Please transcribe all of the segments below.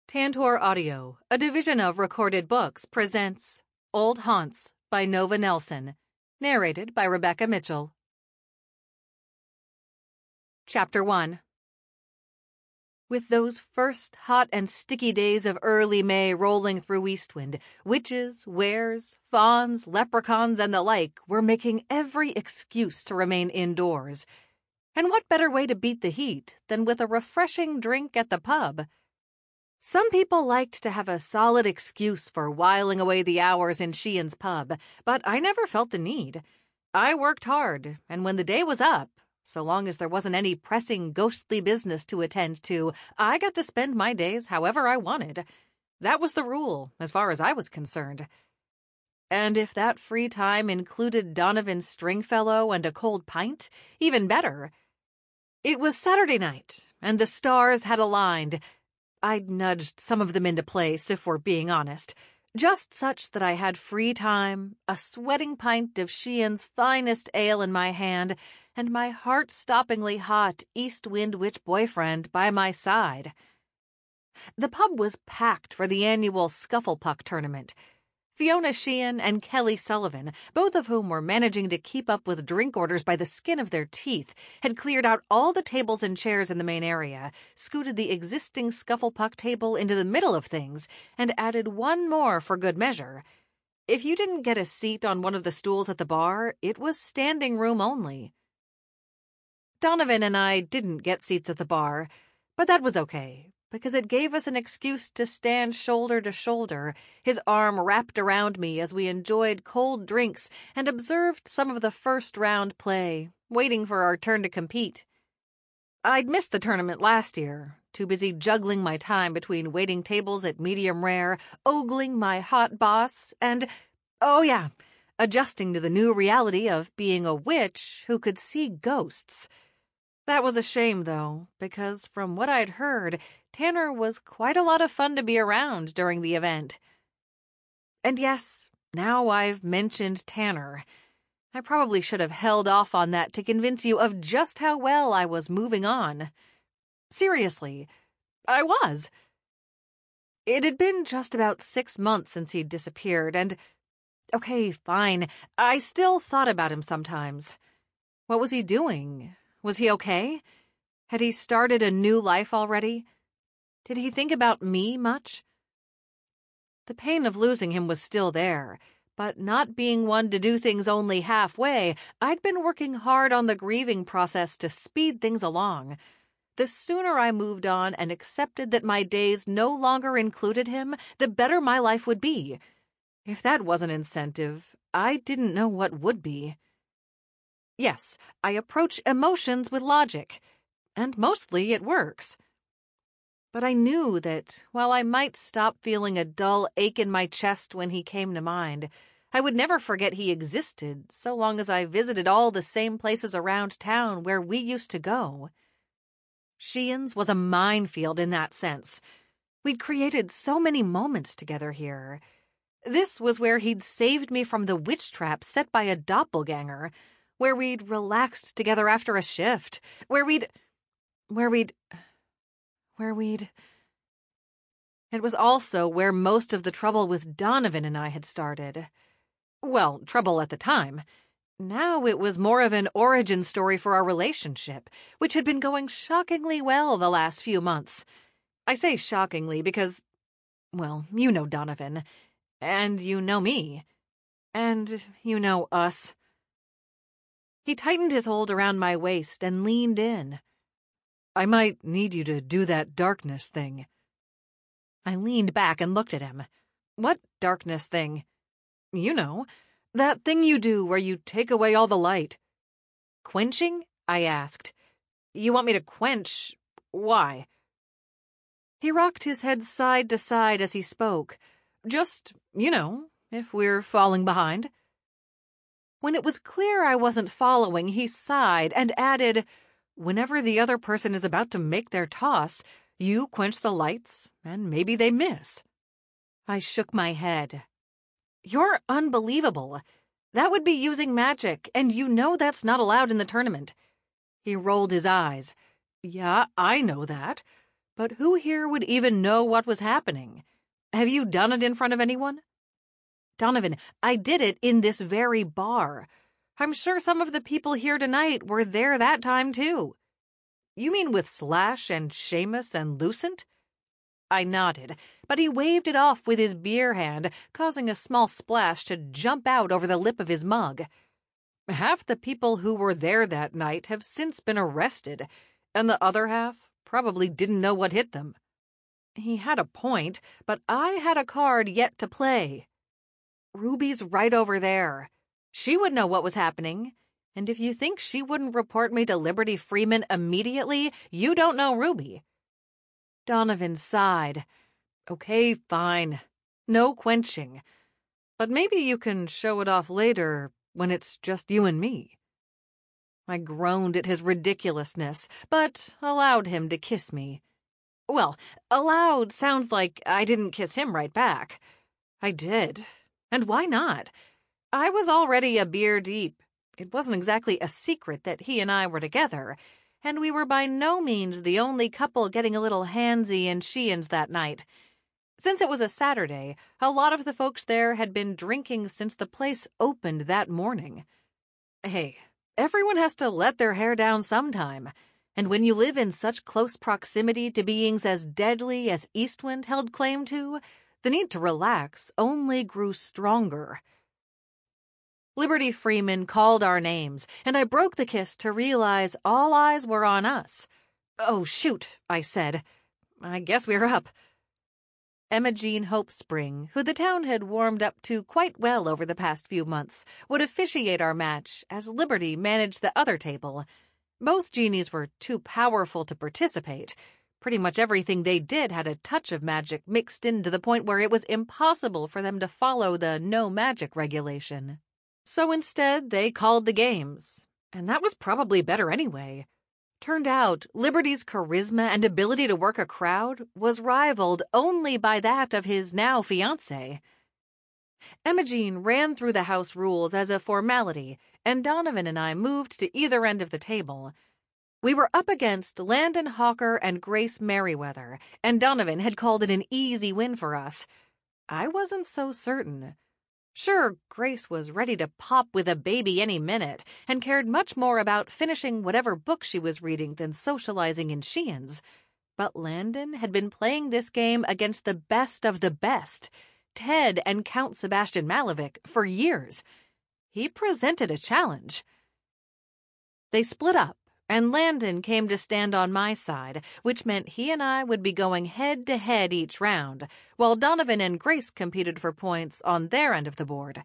Tantor Audio, a division of Recorded Books, presents Old Haunts by Nova Nelson, narrated by Rebecca Mitchell. Chapter 1. With those first hot and sticky days of early May rolling through Eastwind, witches, wares, fauns, leprechauns, and the like were making every excuse to remain indoors. And what better way to beat the heat than with a refreshing drink at the pub? Some people liked to have a solid excuse for whiling away the hours in Sheehan's pub, but I never felt the need. I worked hard, and when the day was up, so long as there wasn't any pressing ghostly business to attend to, I got to spend my days however I wanted. That was the rule, as far as I was concerned. And if that free time included Donovan's Stringfellow and a cold pint, even better. It was Saturday night, and the stars had aligned. I'd nudged some of them into place, if we're being honest, just such that I had free time, a sweating pint of Sheehan's finest ale in my hand, and my heart-stoppingly hot East Wind Witch boyfriend by my side. The pub was packed for the annual Scuffle Puck tournament. Fiona Sheehan and Kelly Sullivan, both of whom were managing to keep up with drink orders by the skin of their teeth, had cleared out all the tables and chairs in the main area, scooted the existing Scuffle Puck table into the middle of things, and added one more for good measure. If you didn't get a seat on one of the stools at the bar, it was standing room only. Donovan and I didn't get seats at the bar, but that was okay, because it gave us an excuse to stand shoulder to shoulder, his arm wrapped around me as we enjoyed cold drinks and observed some of the first-round play, waiting for our turn to compete. I'd missed the tournament last year, too busy juggling my time between waiting tables at medium rare, ogling my hot boss, and, oh yeah, adjusting to the new reality of being a witch who could see ghosts. That was a shame, though, because from what I'd heard, Tanner was quite a lot of fun to be around during the event. And yes, now I've mentioned Tanner. I probably should have held off on that to convince you of just how well I was moving on. Seriously, I was. It had been just about 6 months since he'd disappeared, and, okay, fine, I still thought about him sometimes. What was he doing? Was he okay? Had he started a new life already? Did he think about me much? The pain of losing him was still there, but not being one to do things only halfway, I'd been working hard on the grieving process to speed things along. The sooner I moved on and accepted that my days no longer included him, the better my life would be. If that wasn't incentive, I didn't know what would be. Yes, I approach emotions with logic, and mostly it works. But I knew that while I might stop feeling a dull ache in my chest when he came to mind, I would never forget he existed so long as I visited all the same places around town where we used to go. Sheehan's was a minefield in that sense. We'd created so many moments together here. This was where he'd saved me from the witch trap set by a doppelganger, where we'd relaxed together after a shift, where we'd... It was also where most of the trouble with Donovan and I had started. Well, trouble at the time. Now it was more of an origin story for our relationship, which had been going shockingly well the last few months. I say shockingly because, well, you know Donovan, and you know me, and you know us. He tightened his hold around my waist and leaned in. I might need you to do that darkness thing. I leaned back and looked at him. What darkness thing? You know, that thing you do where you take away all the light. Quenching? I asked. You want me to quench? Why? He rocked his head side to side as he spoke. Just, if we're falling behind. When it was clear I wasn't following, he sighed and added, whenever the other person is about to make their toss, you quench the lights, and maybe they miss. I shook my head. You're unbelievable. That would be using magic, and you know that's not allowed in the tournament. He rolled his eyes. Yeah, I know that. But who here would even know what was happening? Have you done it in front of anyone? Donovan, I did it in this very bar. I'm sure some of the people here tonight were there that time, too. You mean with Slash and Seamus and Lucent? I nodded, but he waved it off with his beer hand, causing a small splash to jump out over the lip of his mug. Half the people who were there that night have since been arrested, and the other half probably didn't know what hit them. He had a point, but I had a card yet to play. Ruby's right over there. She would know what was happening, and if you think she wouldn't report me to Liberty Freeman immediately, you don't know Ruby. Donovan sighed. Okay, fine. No quenching. But maybe you can show it off later when it's just you and me. I groaned at his ridiculousness, but allowed him to kiss me. Well, allowed sounds like I didn't kiss him right back. I did. And why not? I was already a beer deep. It wasn't exactly a secret that he and I were together, and we were by no means the only couple getting a little handsy in Sheehan's that night. Since it was a Saturday, a lot of the folks there had been drinking since the place opened that morning. Hey, everyone has to let their hair down sometime, and when you live in such close proximity to beings as deadly as Eastwind held claim to, the need to relax only grew stronger. Liberty Freeman called our names, and I broke the kiss to realize all eyes were on us. Oh, shoot, I said. I guess we're up. Emma Jean Hopespring, who the town had warmed up to quite well over the past few months, would officiate our match as Liberty managed the other table. Both genies were too powerful to participate. Pretty much everything they did had a touch of magic mixed in to the point where it was impossible for them to follow the no magic regulation. So instead, they called the games. And that was probably better anyway. Turned out, Liberty's charisma and ability to work a crowd was rivaled only by that of his now fiancée. Emma Jean ran through the house rules as a formality, and Donovan and I moved to either end of the table. We were up against Landon Hawker and Grace Merriweather, and Donovan had called it an easy win for us. I wasn't so certain. Sure, Grace was ready to pop with a baby any minute, and cared much more about finishing whatever book she was reading than socializing in Sheehan's. But Landon had been playing this game against the best of the best, Ted and Count Sebastian Malevich, for years. He presented a challenge. They split up, and Landon came to stand on my side, which meant he and I would be going head-to-head each round, while Donovan and Grace competed for points on their end of the board.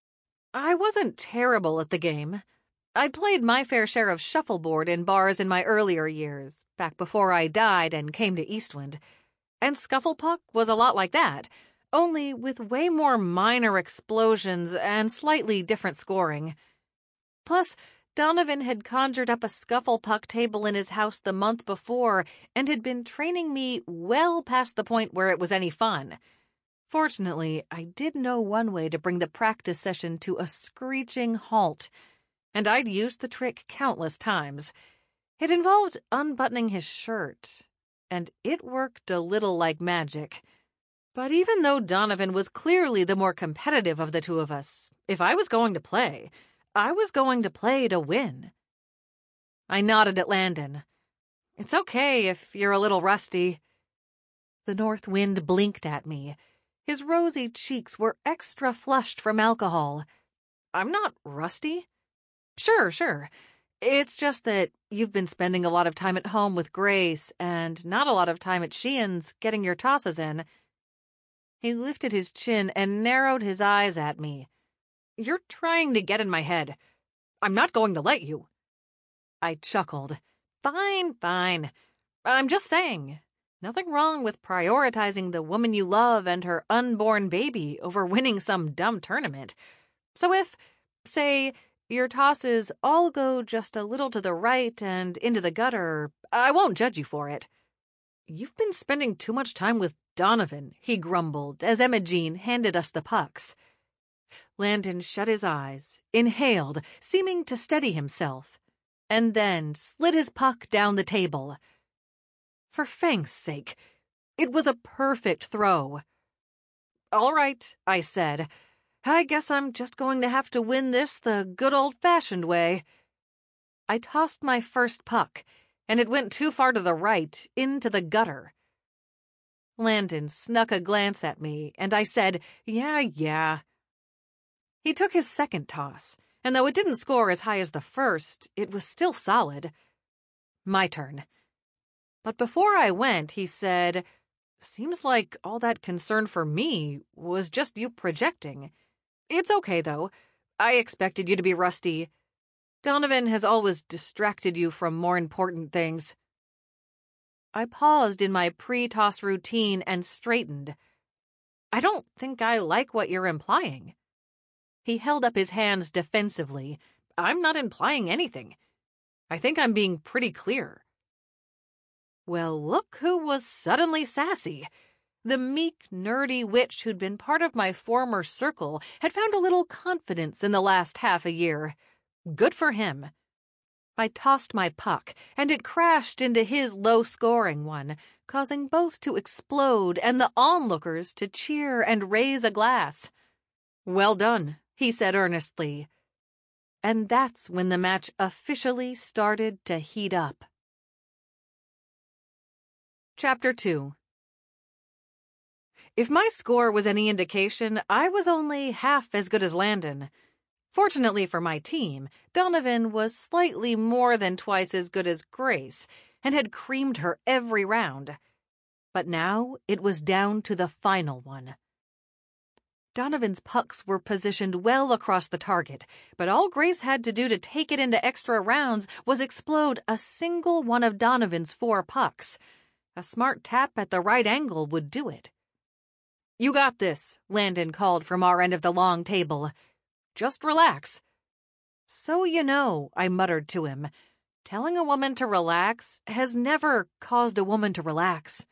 I wasn't terrible at the game. I'd played my fair share of shuffleboard in bars in my earlier years, back before I died and came to Eastwind. And Scufflepuck was a lot like that, only with way more minor explosions and slightly different scoring. Plus, Donovan had conjured up a Scufflepuck table in his house the month before and had been training me well past the point where it was any fun. Fortunately, I did know one way to bring the practice session to a screeching halt, and I'd used the trick countless times. It involved unbuttoning his shirt, and it worked a little like magic. But even though Donovan was clearly the more competitive of the two of us, if I was going to play, I was going to play to win. I nodded at Landon. It's okay if you're a little rusty. The north wind blinked at me. His rosy cheeks were extra flushed from alcohol. I'm not rusty. Sure. It's just that you've been spending a lot of time at home with Grace and not a lot of time at Sheehan's getting your tosses in. He lifted his chin and narrowed his eyes at me. You're trying to get in my head. I'm not going to let you. I chuckled. Fine. I'm just saying. Nothing wrong with prioritizing the woman you love and her unborn baby over winning some dumb tournament. So if, say, your tosses all go just a little to the right and into the gutter, I won't judge you for it. You've been spending too much time with Donovan, he grumbled as Emma Jean handed us the pucks. Landon shut his eyes, inhaled, seeming to steady himself, and then slid his puck down the table. For Fang's sake, it was a perfect throw. "All right," I said. "I guess I'm just going to have to win this the good old-fashioned way." I tossed my first puck, and it went too far to the right, into the gutter. Landon snuck a glance at me, and I said, Yeah. He took his second toss, and though it didn't score as high as the first, it was still solid. My turn. But before I went, he said, "Seems like all that concern for me was just you projecting. It's okay, though. I expected you to be rusty. Donovan has always distracted you from more important things." I paused in my pre-toss routine and straightened. "I don't think I like what you're implying." He held up his hands defensively. "I'm not implying anything. I think I'm being pretty clear." Well, look who was suddenly sassy. The meek, nerdy witch who'd been part of my former circle had found a little confidence in the last half a year. Good for him. I tossed my puck, and it crashed into his low-scoring one, causing both to explode and the onlookers to cheer and raise a glass. "Well done," he said earnestly. And that's when the match officially started to heat up. Chapter 2. If my score was any indication, I was only half as good as Landon. Fortunately for my team, Donovan was slightly more than twice as good as Grace and had creamed her every round. But now it was down to the final one. Donovan's pucks were positioned well across the target, but all Grace had to do to take it into extra rounds was explode a single one of Donovan's 4 pucks. A smart tap at the right angle would do it. "You got this," Landon called from our end of the long table. "Just relax." "So you know," I muttered to him, "telling a woman to relax has never caused a woman to relax."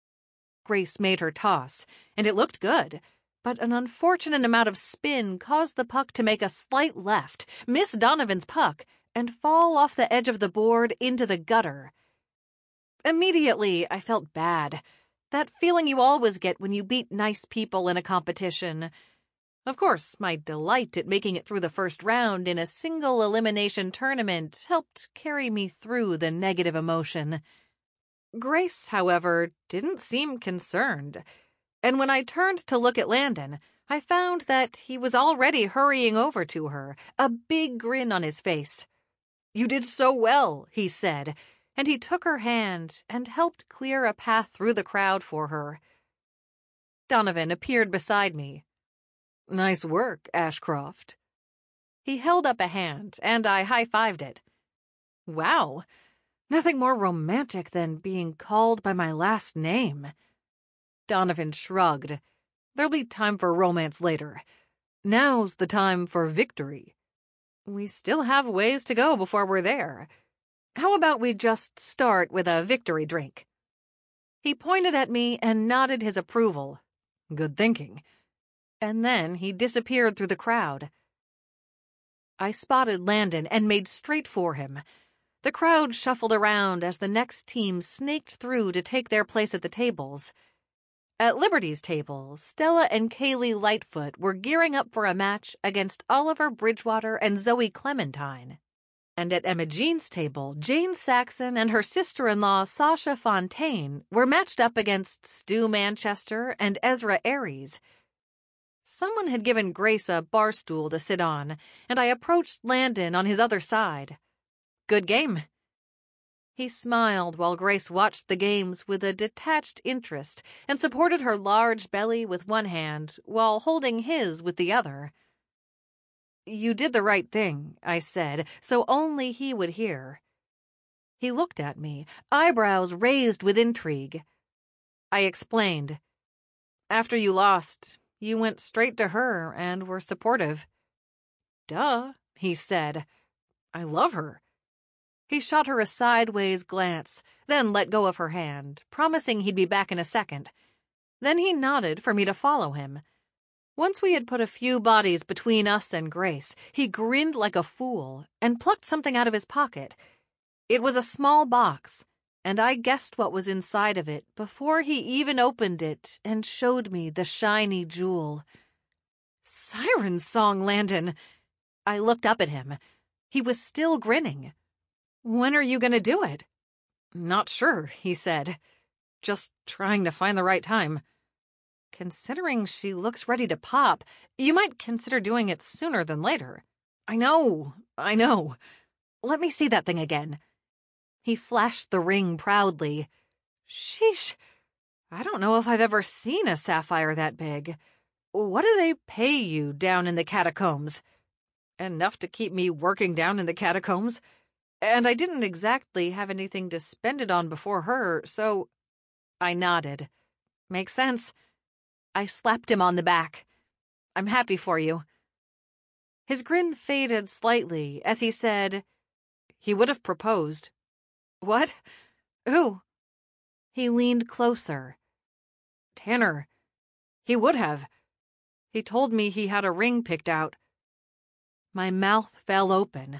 Grace made her toss, and it looked good, but an unfortunate amount of spin caused the puck to make a slight left, miss Donovan's puck, and fall off the edge of the board into the gutter. Immediately, I felt bad. That feeling you always get when you beat nice people in a competition. Of course, my delight at making it through the first round in a single-elimination tournament helped carry me through the negative emotion. Grace, however, didn't seem concerned, and when I turned to look at Landon, I found that he was already hurrying over to her, a big grin on his face. "You did so well," he said, and he took her hand and helped clear a path through the crowd for her. Donovan appeared beside me. "Nice work, Ashcroft." He held up a hand, and I high-fived it. "Wow, nothing more romantic than being called by my last name." Donovan shrugged. "There'll be time for romance later. Now's the time for victory. We still have ways to go before we're there. How about we just start with a victory drink?" He pointed at me and nodded his approval. "Good thinking." And then he disappeared through the crowd. I spotted Landon and made straight for him. The crowd shuffled around as the next team snaked through to take their place at the tables. At Liberty's table, Stella and Kaylee Lightfoot were gearing up for a match against Oliver Bridgewater and Zoe Clementine. And at Emma Jean's table, Jane Saxon and her sister-in-law Sasha Fontaine were matched up against Stu Manchester and Ezra Aries. Someone had given Grace a bar stool to sit on, and I approached Landon on his other side. "Good game." He smiled while Grace watched the games with a detached interest and supported her large belly with one hand while holding his with the other. "You did the right thing," I said, so only he would hear. He looked at me, eyebrows raised with intrigue. I explained. "After you lost, you went straight to her and were supportive." "Duh," he said. "I love her." He shot her a sideways glance, then let go of her hand, promising he'd be back in a second. Then he nodded for me to follow him. Once we had put a few bodies between us and Grace, he grinned like a fool and plucked something out of his pocket. It was a small box. and I guessed what was inside of it before he even opened it and showed me the shiny jewel. Siren Song, Landon! I looked up at him. He was still grinning. When are you going to do it? Not sure, he said. Just trying to find the right time. Considering she looks ready to pop, you might consider doing it sooner than later. I know. Let me see that thing again. He flashed the ring proudly. Sheesh. I don't know if I've ever seen a sapphire that big. What do they pay you down in the catacombs? Enough to keep me working down in the catacombs. And I didn't exactly have anything to spend it on before her, so... I nodded. Makes sense. I slapped him on the back. I'm happy for you. His grin faded slightly as he said, he would have proposed. What? Who? He leaned closer. Tanner. He would have. He told me he had a ring picked out. My mouth fell open.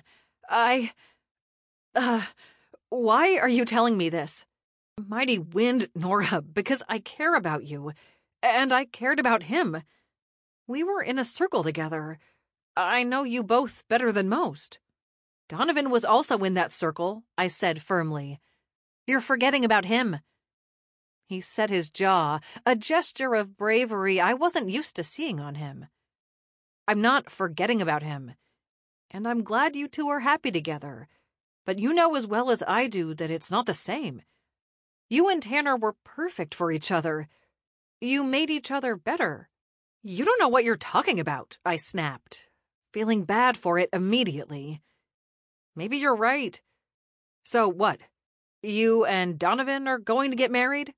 Why are you telling me this? Mighty wind, Nora, because I care about you. And I cared about him. We were in a circle together. I know you both better than most. Donovan was also in that circle, I said firmly. You're forgetting about him. He set his jaw, a gesture of bravery I wasn't used to seeing on him. I'm not forgetting about him. And I'm glad you two are happy together. But you know as well as I do that it's not the same. You and Tanner were perfect for each other. You made each other better. You don't know what you're talking about, I snapped, feeling bad for it immediately. Maybe you're right. So what? You and Donovan are going to get married?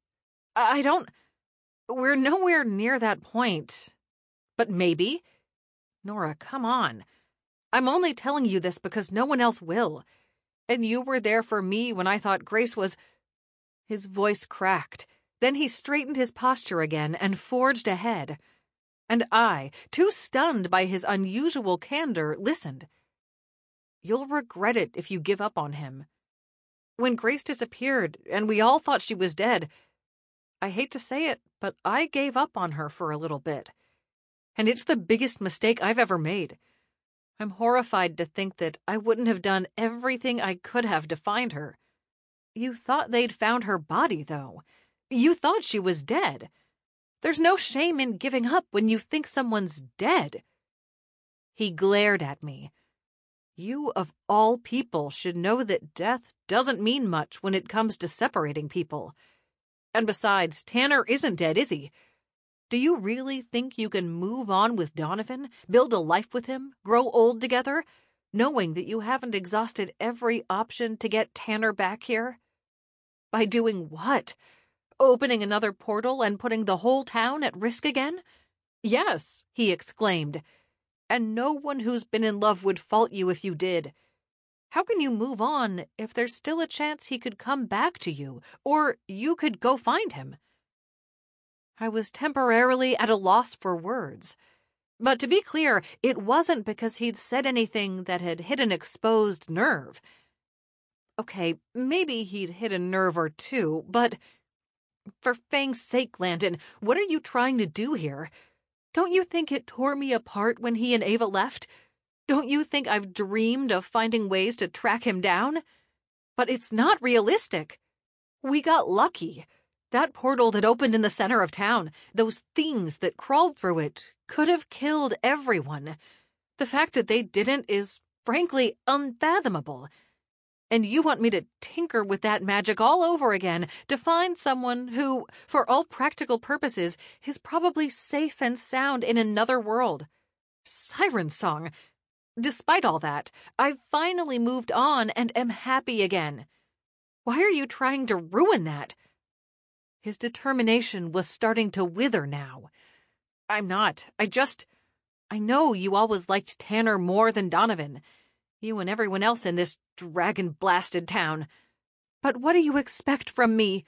We're nowhere near that point. But maybe. Nora, come on. I'm only telling you this because no one else will. And you were there for me when I thought Grace was... His voice cracked. Then he straightened his posture again and forged ahead. And I, too stunned by his unusual candor, listened. You'll regret it if you give up on him. When Grace disappeared and we all thought she was dead, I hate to say it, but I gave up on her for a little bit. And it's the biggest mistake I've ever made. I'm horrified to think that I wouldn't have done everything I could have to find her. You thought they'd found her body, though. You thought she was dead. There's no shame in giving up when you think someone's dead. He glared at me. You, of all people, should know that death doesn't mean much when it comes to separating people. And besides, Tanner isn't dead, is he? Do you really think you can move on with Donovan, build a life with him, grow old together, knowing that you haven't exhausted every option to get Tanner back here? By doing what? Opening another portal and putting the whole town at risk again? Yes, he exclaimed. And no one who's been in love would fault you if you did. How can you move on if there's still a chance he could come back to you, or you could go find him? I was temporarily at a loss for words. But to be clear, it wasn't because he'd said anything that had hit an exposed nerve. Okay, maybe he'd hit a nerve or two, but... For Fang's sake, Landon, what are you trying to do here? Don't you think it tore me apart when he and Ava left? Don't you think I've dreamed of finding ways to track him down? But it's not realistic. We got lucky. That portal that opened in the center of town, those things that crawled through it, could have killed everyone. The fact that they didn't is, frankly, unfathomable. And you want me to tinker with that magic all over again to find someone who, for all practical purposes, is probably safe and sound in another world. Siren Song. Despite all that, I've finally moved on and am happy again. Why are you trying to ruin that? His determination was starting to wither now. I'm not. I know you always liked Tanner more than Donovan. You and everyone else in this dragon-blasted town. But what do you expect from me?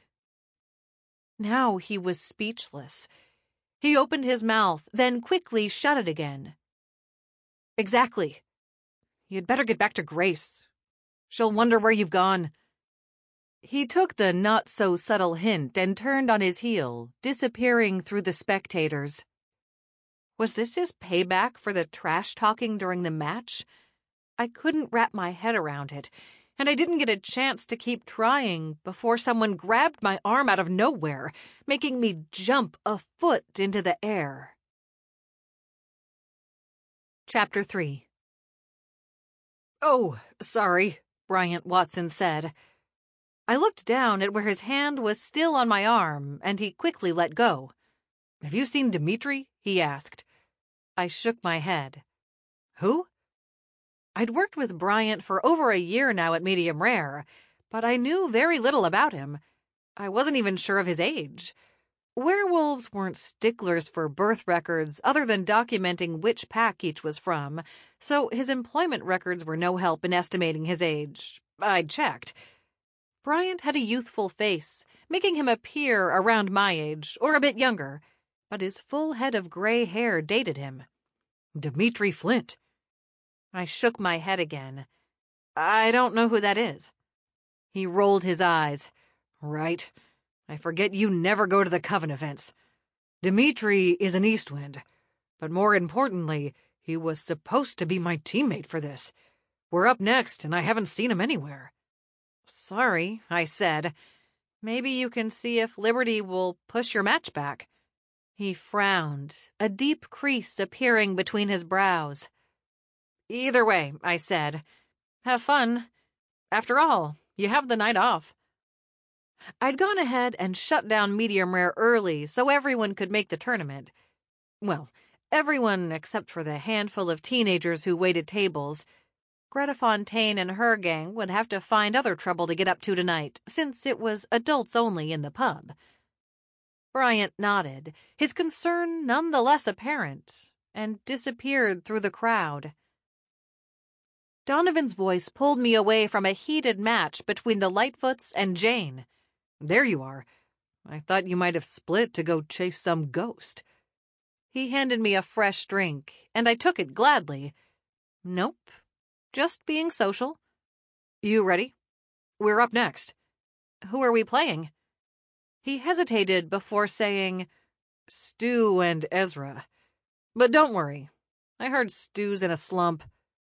Now he was speechless. He opened his mouth, then quickly shut it again. Exactly. You'd better get back to Grace. She'll wonder where you've gone. He took the not-so-subtle hint and turned on his heel, disappearing through the spectators. Was this his payback for the trash-talking during the match? I couldn't wrap my head around it, and I didn't get a chance to keep trying before someone grabbed my arm out of nowhere, making me jump a foot into the air. Chapter 3. "Oh, sorry," Bryant Watson said. I looked down at where his hand was still on my arm, and he quickly let go. "Have you seen Dimitri?" he asked. I shook my head. "Who?" I'd worked with Bryant for over a year now at Medium Rare, but I knew very little about him. I wasn't even sure of his age. Werewolves weren't sticklers for birth records other than documenting which pack each was from, so his employment records were no help in estimating his age. I'd checked. Bryant had a youthful face, making him appear around my age, or a bit younger, but his full head of gray hair dated him. "Dimitri Flint." I shook my head again. "I don't know who that is." He rolled his eyes. "Right. I forget you never go to the Coven events. Dimitri is an Eastwind, but more importantly, he was supposed to be my teammate for this. We're up next, and I haven't seen him anywhere." "Sorry," I said. "Maybe you can see if Liberty will push your match back." He frowned, a deep crease appearing between his brows. "Either way," I said. "Have fun. After all, you have the night off." I'd gone ahead and shut down Medium Rare early so everyone could make the tournament. Well, everyone except for the handful of teenagers who waited tables. Greta Fontaine and her gang would have to find other trouble to get up to tonight, since it was adults only in the pub. Bryant nodded, his concern none the less apparent, and disappeared through the crowd. Donovan's voice pulled me away from a heated match between the Lightfoots and Jane. "There you are. I thought you might have split to go chase some ghost." He handed me a fresh drink, and I took it gladly. "Nope. Just being social." "You ready? We're up next." "Who are we playing?" He hesitated before saying, "Stu and Ezra. But don't worry. I heard Stu's in a slump."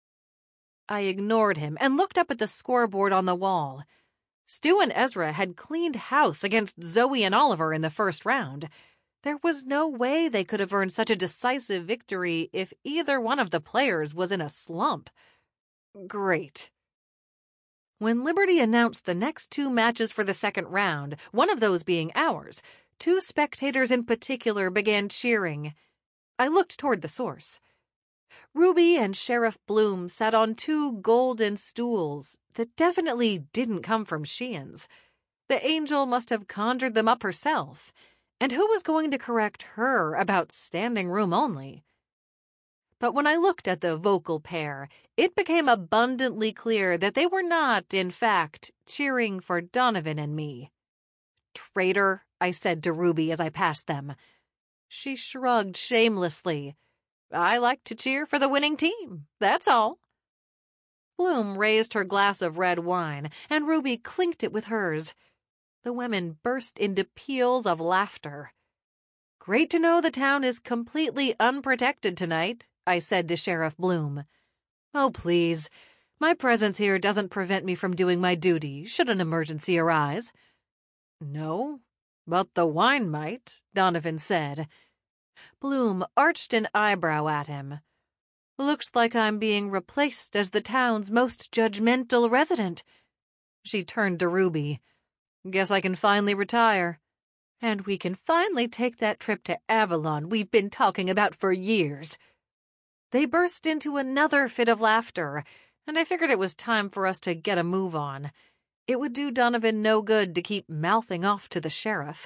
I ignored him and looked up at the scoreboard on the wall. Stu and Ezra had cleaned house against Zoe and Oliver in the first round. There was no way they could have earned such a decisive victory if either one of the players was in a slump. Great. When Liberty announced the next two matches for the second round, one of those being ours, two spectators in particular began cheering. I looked toward the source. Ruby and Sheriff Bloom sat on two golden stools that definitely didn't come from Sheehan's. The angel must have conjured them up herself. And who was going to correct her about standing room only? But when I looked at the vocal pair, it became abundantly clear that they were not, in fact, cheering for Donovan and me. "Traitor," I said to Ruby as I passed them. She shrugged shamelessly. "I like to cheer for the winning team, that's all." Bloom raised her glass of red wine, and Ruby clinked it with hers. The women burst into peals of laughter. "Great to know the town is completely unprotected tonight," I said to Sheriff Bloom. "Oh, please. My presence here doesn't prevent me from doing my duty, should an emergency arise." "No, but the wine might," Donovan said. Bloom arched an eyebrow at him. "Looks like I'm being replaced as the town's most judgmental resident." She turned to Ruby. "Guess I can finally retire. And we can finally take that trip to Avalon we've been talking about for years." They burst into another fit of laughter, and I figured it was time for us to get a move on. It would do Donovan no good to keep mouthing off to the sheriff.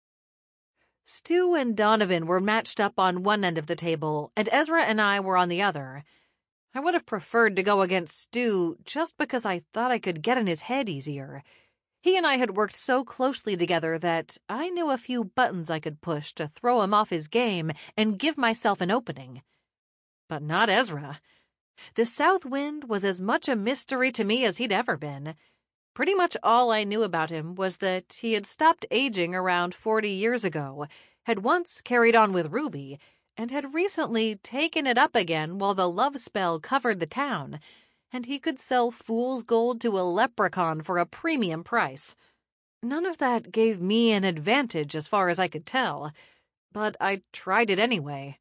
Stu and Donovan were matched up on one end of the table, and Ezra and I were on the other. I would have preferred to go against Stu just because I thought I could get in his head easier. He and I had worked so closely together that I knew a few buttons I could push to throw him off his game and give myself an opening. But not Ezra. The South Wind was as much a mystery to me as he'd ever been. Pretty much all I knew about him was that he had stopped aging around 40 years ago, had once carried on with Ruby, and had recently taken it up again while the love spell covered the town, and he could sell fool's gold to a leprechaun for a premium price. None of that gave me an advantage as far as I could tell, but I tried it anyway.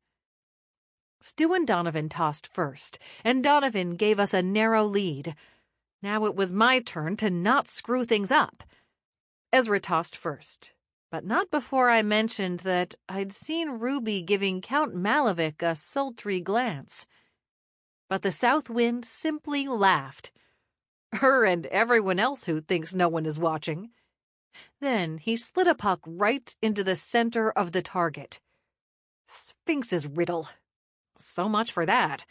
Stu and Donovan tossed first, and Donovan gave us a narrow lead. Now it was my turn to not screw things up. Ezra tossed first, but not before I mentioned that I'd seen Ruby giving Count Malevich a sultry glance. But the south wind simply laughed. Her and everyone else who thinks no one is watching. Then he slid a puck right into the center of the target. Sphinx's riddle. So much for that.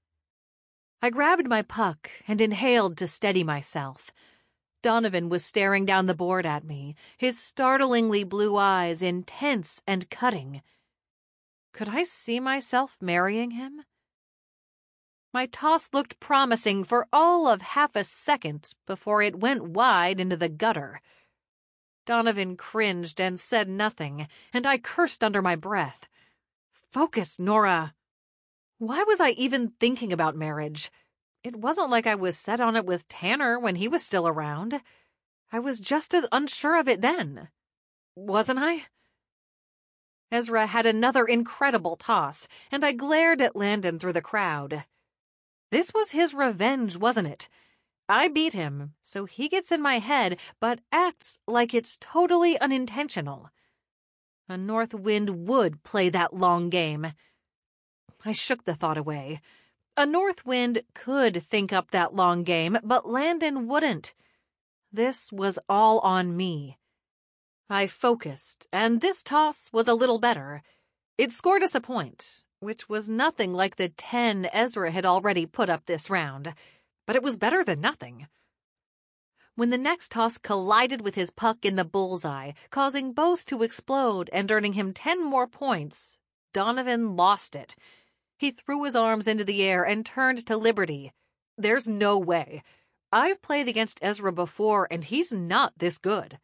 I grabbed my puck and inhaled to steady myself. Donovan was staring down the board at me, his startlingly blue eyes intense and cutting. Could I see myself marrying him? My toss looked promising for all of half a second before it went wide into the gutter. Donovan cringed and said nothing, and I cursed under my breath. Focus, Nora. Why was I even thinking about marriage? It wasn't like I was set on it with Tanner when he was still around. I was just as unsure of it then. Wasn't I? Ezra had another incredible toss, and I glared at Landon through the crowd. This was his revenge, wasn't it? I beat him, so he gets in my head, but acts like it's totally unintentional. A north wind would play that long game. I shook the thought away. A north wind could think up that long game, but Landon wouldn't. This was all on me. I focused, and this toss was a little better. It scored us a point, which was nothing like the 10 Ezra had already put up this round, but it was better than nothing. When the next toss collided with his puck in the bullseye, causing both to explode and earning him 10 more points, Donovan lost it. He threw his arms into the air and turned to Liberty. There's no way. I've played against Ezra before, and he's not this good.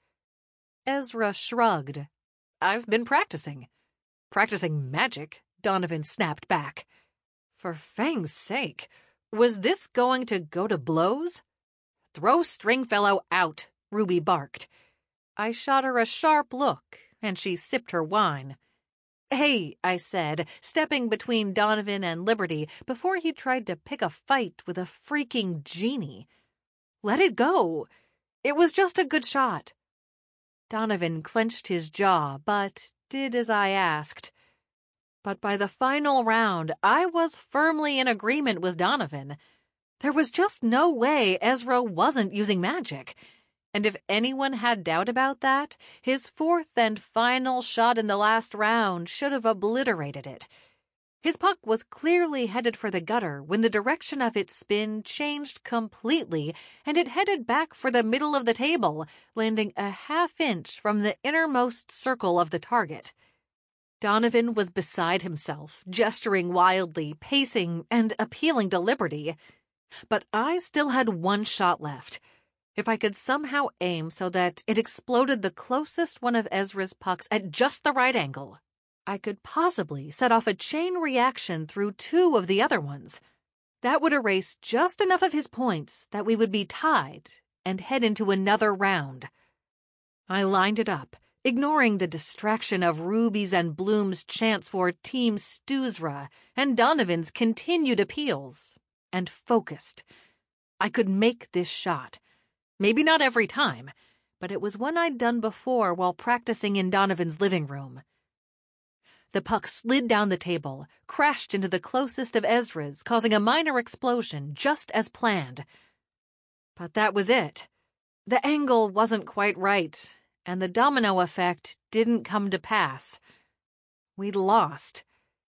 Ezra shrugged. I've been practicing. Practicing magic, Donovan snapped back. For Fang's sake, was this going to go to blows? Throw Stringfellow out, Ruby barked. I shot her a sharp look, and she sipped her wine. Hey, I said, stepping between Donovan and Liberty before he tried to pick a fight with a freaking genie. Let it go. It was just a good shot. Donovan clenched his jaw, but did as I asked. But by the final round, I was firmly in agreement with Donovan. There was just no way Ezra wasn't using magic. And if anyone had doubt about that, his fourth and final shot in the last round should have obliterated it. His puck was clearly headed for the gutter when the direction of its spin changed completely, and it headed back for the middle of the table, landing a half-inch from the innermost circle of the target. Donovan was beside himself, gesturing wildly, pacing, and appealing to Liberty. But I still had one shot left. If I could somehow aim so that it exploded the closest one of Ezra's pucks at just the right angle, I could possibly set off a chain reaction through 2 of the other ones. That would erase just enough of his points that we would be tied and head into another round. I lined it up, ignoring the distraction of Ruby's and Bloom's chants for Team Stuzra and Donovan's continued appeals, and focused. I could make this shot. Maybe not every time, but it was one I'd done before while practicing in Donovan's living room. The puck slid down the table, crashed into the closest of Ezra's, causing a minor explosion, just as planned. But that was it. The angle wasn't quite right, and the domino effect didn't come to pass. We'd lost.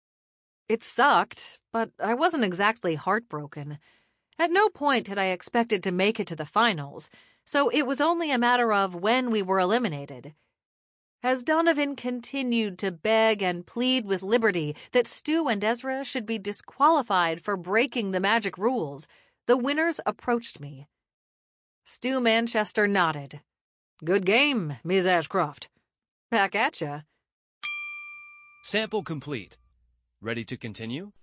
It sucked, but I wasn't exactly heartbroken. At no point had I expected to make it to the finals, so it was only a matter of when we were eliminated. As Donovan continued to beg and plead with Liberty that Stu and Ezra should be disqualified for breaking the magic rules, the winners approached me. Stu Manchester nodded. Good game, Miss Ashcroft. Back at ya. Sample complete. Ready to continue?